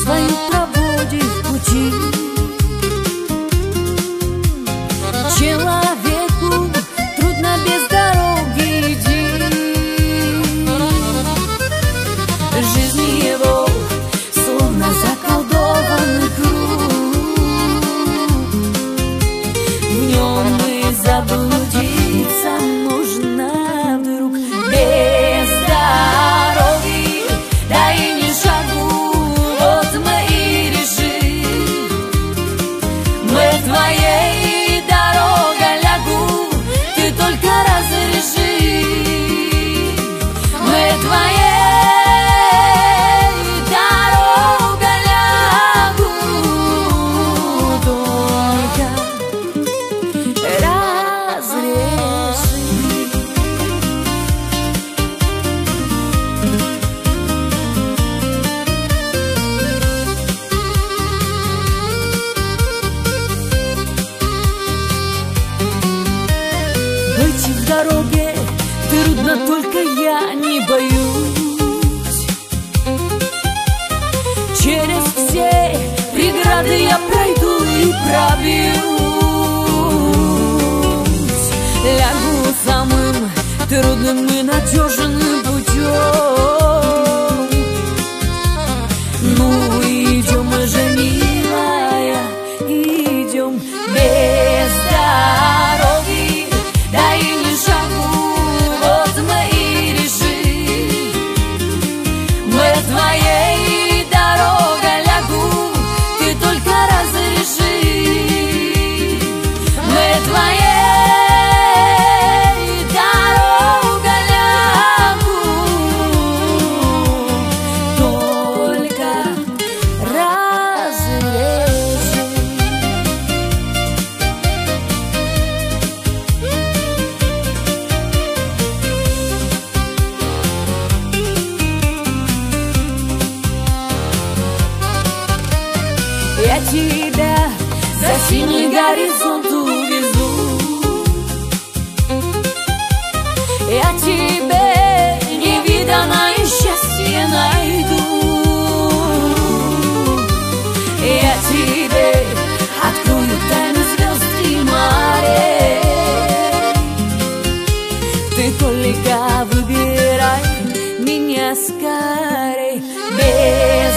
свою проводит пути. Человеку трудно без дороги идти. Жизнь его словно заколдованный круг. В нем и заблудиться можно вдруг. Без дороги, да и не шагу, вот мы и решим. Мы твоей дорога лягу, ты только разреши. Мы твоей дорога лягу, только разреши. Быть в дороге трудно, только я не боюсь. Через все преграды я пройду и пробьюсь. Лягу самым трудным и надежным путем. Ну, идем же, милая, идем без дороги, да и не шагу, вот мы и решим. Мы твоей дорога лягу, ты только разреши. Мы твоей дорога лягу, только разреши. Я тебя за синий горизонт увезу. Я тебе невиданное счастье найду. Я тебе открою тайны звезд и морей. Ты только выбирай меня скорей. Без